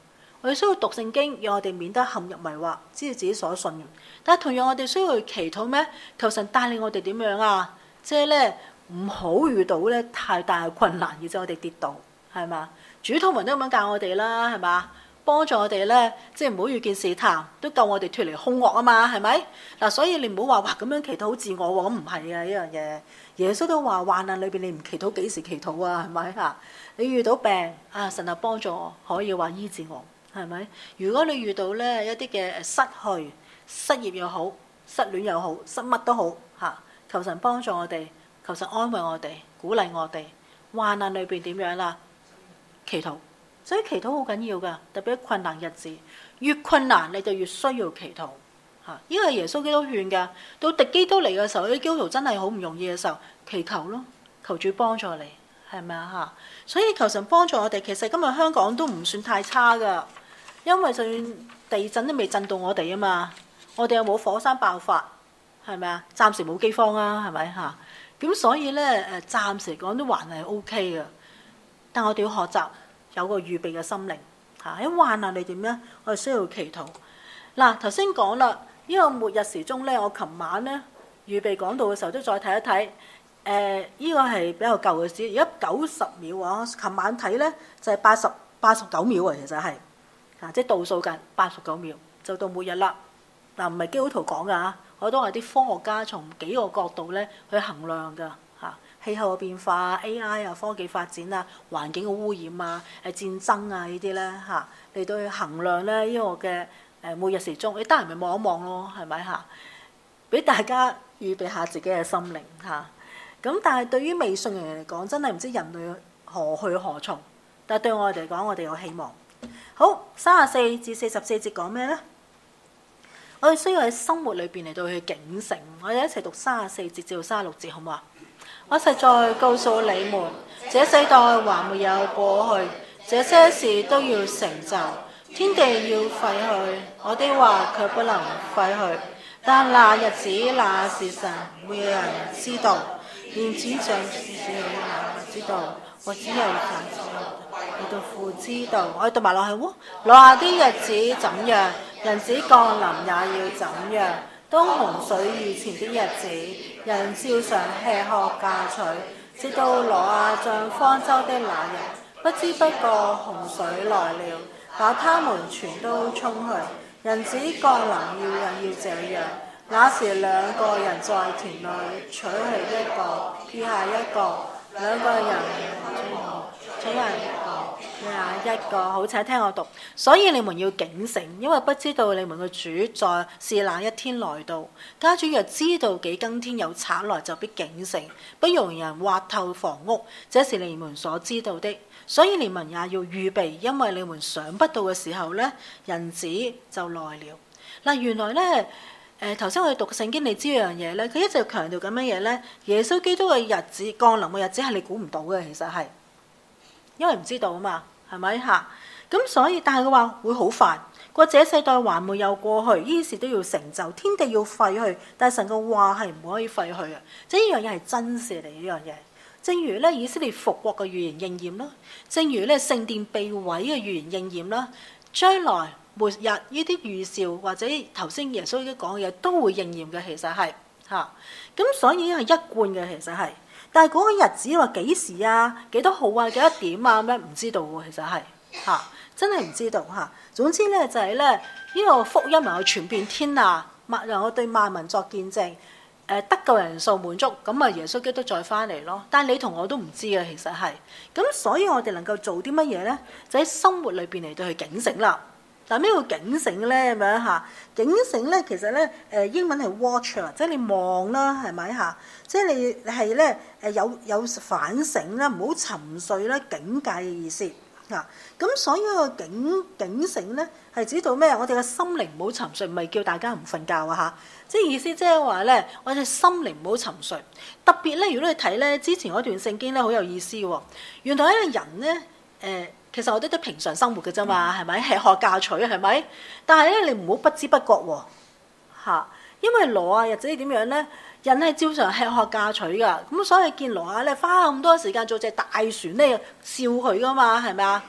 我哋需要讀聖經，讓我哋免得陷入迷惑，知道自己所信嘅。但係同樣我哋需要去祈禱咩？求神帶領我哋點樣啊？即係咧唔好遇到咧太大嘅困難，而且我哋跌倒，係嘛？主禱文都咁樣教我哋啦，係嘛？幫助我哋咧，即係唔好遇見試探，都救我哋脫離兇惡啊嘛，係咪？嗱，所以你唔好話哇咁樣祈禱好自我喎，咁唔係啊呢樣嘢。耶穌都話患難裏邊你唔祈禱幾時祈禱啊？係咪嚇？你遇到病啊，神啊幫助我，可以話醫治我，係咪？如果你遇到咧一啲嘅失去、失業又好、失戀又好、失乜都好嚇，求神幫助我哋，求神安慰我哋，鼓勵我哋。患難裏邊點樣啦？祈禱。所以祈禱好緊要㗎，特別喺困難日子，越困難你就越需要祈禱嚇。呢個係耶穌基督勸㗎。到敵基督嚟嘅時候，啲基督徒真係好唔容易嘅時候，祈求咯，求主幫助你，係咪啊嚇？所以求神幫助我哋。其實今日香港都唔算太差㗎，因為就算地震都未震到我哋啊嘛。我哋又冇火山爆發，係咪啊？暫時冇饑荒啊，係咪嚇？咁所以咧誒，暫時嚟講都還係 O K 嘅。但我哋要學習。有個預備嘅心靈嚇，喺患難你點咧？我哋需要祈禱。嗱，頭先講啦，呢個末日時鐘咧，我琴晚咧預備講道嘅時候都再睇一睇。誒、呃，呢個係比較舊嘅事，而家九十秒啊。琴晚睇咧就係八十八十九秒啊，其實係嚇，即係倒數緊八十九秒就到末日啦。嗱，唔係基督徒講㗎嚇，我都係啲科學家從幾個角度咧去衡量㗎嚇。氣候嘅變化、A I 啊、科技發展啊、環境嘅污染啊、誒戰爭啊呢啲咧嚇，嚟到去衡量咧呢個嘅誒末日時鐘，你得閒咪望一望咯，係咪嚇？俾大家預備下自己嘅心靈嚇。咁但係對於未信嘅人嚟講，真係唔知人類何去何從。但係對我哋嚟講，我哋有希望。好，三十四至四十四節講咩咧？我哋需要喺生活裏邊嚟到去警醒。我哋一齊讀三十四節至到三十六節，好唔好啊？我實在告訴你們，這世代還沒有過去，這些事都要成就。天地要廢去，我的話卻不能廢去。但那日子那時辰，沒有人知道，連子長子也不知道，我只有神知道，我的父知道。我哋讀埋落去喎。落下啲日子怎樣，人子降臨也要怎樣。當洪水以前的日子，人照常吃喝嫁娶，直到挪亞進方舟的那日，不知不覺洪水來了，把他們全都沖去。人子降臨要人要這樣，那時兩個人在田裏取去一個，撇下一個；兩個人取下一個，撇下一個。好，請聽我讀。所以你們要警醒，因為不知道你們嘅主在是哪一天來到。家主若知道幾更天有賊來，就必警醒，不容人挖透房屋。這是你們所知道的。所以你們也要預備，因為你們想不到嘅時候呢，人子就來了。嗱，原來呢，誒頭先我哋讀聖經，你知樣嘢呢，佢一直強調緊乜嘢呢？耶穌基督嘅日子降臨嘅日子係你估唔到嘅，其實係，因為唔知道啊嘛，係咪嚇？咁所以，但係佢話會好快，個這世代還沒有過去，呢事都要成就，天地要廢去，但係神嘅話係唔可以廢去嘅，即係呢樣嘢係真事嚟，呢樣嘢。正如咧以色列復國嘅預言應驗啦，正如咧聖殿被毀嘅預言應驗啦，將來末日呢啲預兆或者頭先耶穌已經講嘅嘢都會應驗嘅，其實係嚇。咁所以係一貫嘅，其實係。但係嗰個日子話幾時啊？幾多號啊？幾多點啊？咩唔知道喎？其實係嚇，真係唔知道嚇。總之咧就係咧呢個福音能夠傳遍天下，萬能夠對萬民作見證。誒得救人數滿足，咁啊耶穌基督再翻嚟咯。但係你同我都唔知嘅，其實係。咁所以我哋能夠做啲乜嘢咧？就喺生活裏邊嚟到去警醒啦。但係咩叫警醒咧？咁樣嚇，警醒咧其實咧誒英文係 watch 啊，即係你望啦，係咪嚇？即係你係咧誒有有反省啦，唔好沉睡啦，警戒嘅意思嚇。咁所以個警警醒咧係指到咩？我哋嘅心靈唔好沉睡，唔係叫大家唔瞓覺啊嚇。即係意思即係話咧，我哋心靈唔好沉睡。特別咧，如果你睇咧之前嗰段聖經咧，好有意思喎。原來一個人咧，誒、呃，其實我哋都平常生活嘅啫嘛，係咪？吃喝嫁娶係咪？但係咧，你唔好不知不覺喎，嚇。因為挪亞日子點樣咧？人係照常吃喝嫁娶㗎，咁所以見挪亞咧花咁多時間做隻大船咧笑佢㗎嘛，係咪啊？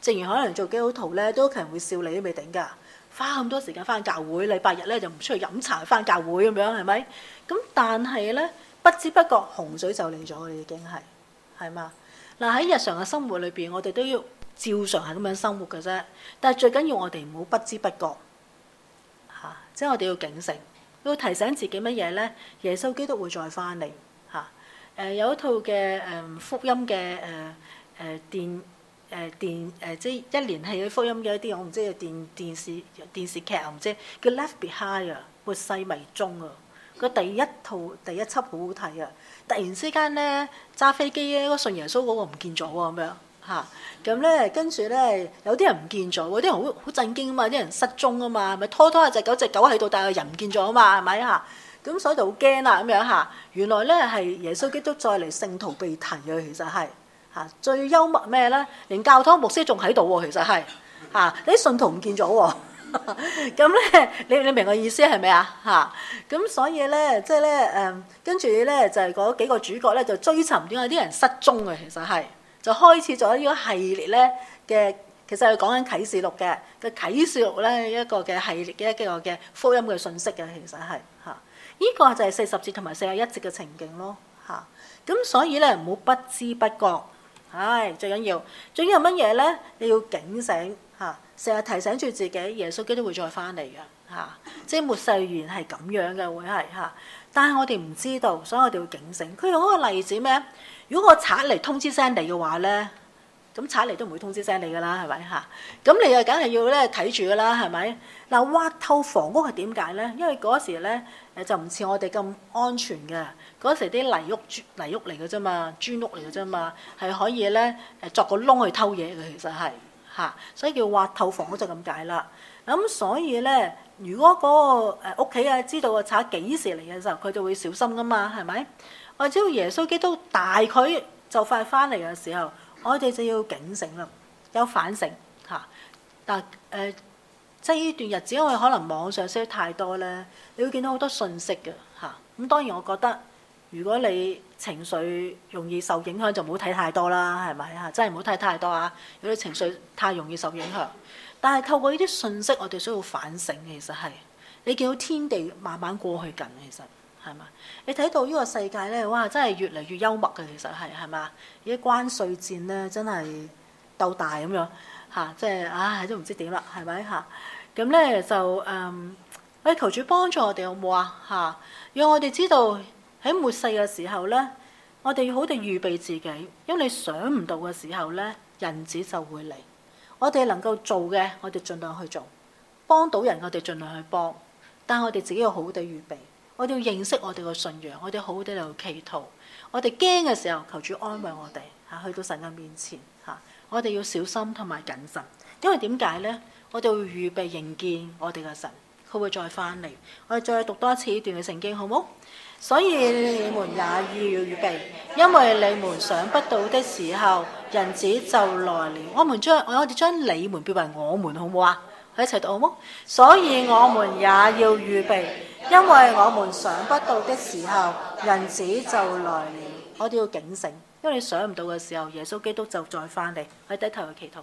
正如可能做基督徒咧，都有人會笑你都未頂㗎，花咁多時間翻教會，禮拜日咧就唔出去飲茶翻教會咁樣係咪？咁但係咧不知不覺洪水就嚟咗，已經係係嘛？嗱喺日常嘅生活裏邊，我哋都要照常係咁樣生活嘅啫。但係最緊要我哋唔好不知不覺嚇、啊，即係我哋要警醒，要提醒自己乜嘢咧？耶穌基督會再翻嚟嚇。誒、啊呃、有一套嘅誒、呃、福音嘅誒誒電。誒、呃、電誒、呃、即係一連係福音嘅一啲，我唔知係電電視電視劇，我唔知叫 Left Behind 啊，末世迷蹤啊，個第一套第一輯好好睇啊！突然之間咧揸飛機咧，個信耶穌嗰個唔見咗喎咁樣嚇，咁咧跟住咧有啲人唔見咗，有啲人好好震驚啊嘛，啲人失蹤啊嘛，咪拖拖下隻狗，隻狗喺度，但係人唔見咗啊嘛，係咪嚇？咁所以就好驚啦咁樣嚇。原來咧係耶穌基督再嚟，聖徒被提啊，其實係。嚇最幽默咩咧？連教堂牧師仲喺度喎，其實係嚇你啲信徒唔見咗喎。咁咧，你你明我意思係咪啊？嚇咁所以咧，即係咧誒，跟住咧就係嗰幾個主角咧就追尋點解啲人失蹤啊，其實係就開始咗呢個系列咧嘅，其實係講緊啟示錄嘅嘅啟示錄咧一個嘅系列嘅一個嘅福音嘅信息嘅，其實係嚇呢個就係四十節同埋四十一節嘅情景咯嚇。咁所以咧唔好不知不覺。唉，最緊要，最緊要乜嘢咧？你要警醒嚇，成日提醒住自己，耶穌基督會再翻嚟嘅嚇，即係末世預言係咁樣嘅會係嚇。但係我哋唔知道，所以我哋要警醒。佢用一個例子咩？如果個賊嚟通知聲你嘅話咧，咁賊嚟都唔會通知聲你噶啦，係咪嚇？咁你又梗係要咧睇住噶啦，係咪？嗱，挖透房屋係點解咧？因為嗰時咧誒就唔似我哋咁安全嘅。嗰時啲泥屋泥屋嚟嘅啫嘛，磚屋嚟嘅啫嘛，係可以咧誒作個窿去偷嘢嘅，其實係嚇，所以叫挖透房屋就咁解啦。咁所以咧，如果嗰個誒屋企啊知道個賊幾時嚟嘅時候，佢就會小心噶嘛，係咪？或者耶穌基督大概就快翻嚟嘅時候，我哋就要警醒啦，有反省嚇。但誒、呃，即係呢段日子，因為可能網上識得太多咧，你會見到好多信息嘅嚇。咁當然我覺得。如果你情緒容易受影響，就唔好睇太多啦，係咪啊？真係唔好睇太多啊！如果你情緒太容易受影響，但係透過呢啲信息，我哋需要反省。其實係你見到天地慢慢過去緊，其實係嘛？你睇到呢個世界咧，哇！真係越嚟越幽默嘅，其實係係嘛？而家關稅戰咧，真係鬥大咁樣嚇，即係唉都唔知點啦，係咪嚇？咁咧就誒，喂、嗯，求主幫助我哋好唔好啊？嚇，讓我哋知道。喺末世嘅時候咧，我哋要好地預備自己，因為你想唔到嘅時候咧，人子就會嚟。我哋能夠做嘅，我哋盡量去做；幫到人，我哋盡量去幫。但係我哋自己要好地預備，我哋要認識我哋嘅信仰，我哋好好地嚟祈禱。我哋驚嘅時候，求主安慰我哋嚇，去到神嘅面前嚇。我哋要小心同埋謹慎，因為點解咧？我哋會預備迎見我哋嘅神，佢會再翻嚟。我哋再讀多一次呢段嘅聖經，好冇？所以你們也要預備，因為你們想不到的時候，人子就來了。我們將我哋將你們變為我們，好唔好啊？一齊讀好冇？所以我們也要預備，因為我們想不到的時候，人子就來了。我哋要警醒，因為你想唔到嘅時候，耶穌基督就再翻嚟。喺低頭去祈禱，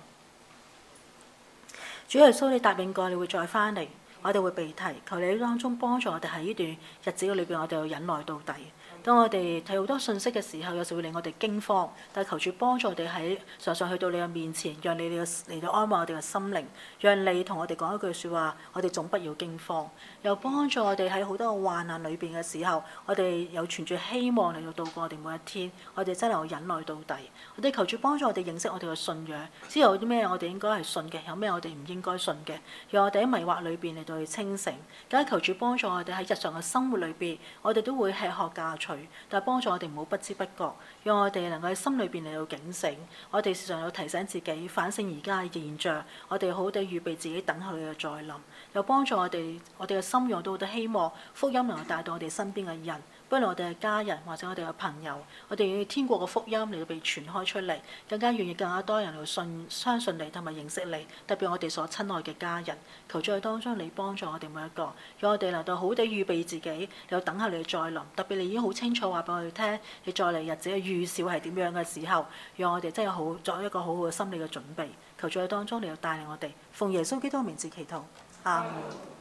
主耶穌，你答應過你會再翻嚟。我哋會被提，求你當中幫助我哋喺呢段日子裏邊，我哋要忍耐到底。當我哋睇好多信息嘅時候，有時會令我哋驚慌，但係求主幫助我哋喺常常去到你嘅面前，讓你哋嚟到安慰我哋嘅心靈，讓你同我哋講一句説話，我哋總不要驚慌。又幫助我哋喺好多嘅患難裏邊嘅時候，我哋有存住希望嚟到度過我哋每一天。我哋真係要忍耐到底。我哋求主幫助我哋認識我哋嘅信仰，知道有啲咩我哋應該係信嘅，有咩我哋唔應該信嘅，讓我哋喺迷惑裏邊嚟到去清醒。更加求主幫助我哋喺日常嘅生活裏邊，我哋都會吃喝嫁娶。但係幫助我哋唔好不知不覺，讓我哋能夠喺心裏邊嚟到警醒。我哋時常有提醒自己，反省而家嘅現象。我哋好好地預備自己，等候你嘅再臨。又幫助我哋，我哋嘅心用到好多希望，福音能夠帶到我哋身邊嘅人，不論我哋嘅家人或者我哋嘅朋友，我哋要天國嘅福音嚟到被傳開出嚟，更加願意更加多人去信相信你同埋認識你，特別我哋所親愛嘅家人。求主喺當中你幫助我哋每一個，讓我哋能夠好地預備自己，又等候你再臨。特別你已經好清楚話俾我哋聽，你再嚟日子嘅預兆係點樣嘅時候，讓我哋真係好作一個好好嘅心理嘅準備。 求主喺當中嚟到帶領我哋，奉耶穌基督嘅名字祈禱，阿門。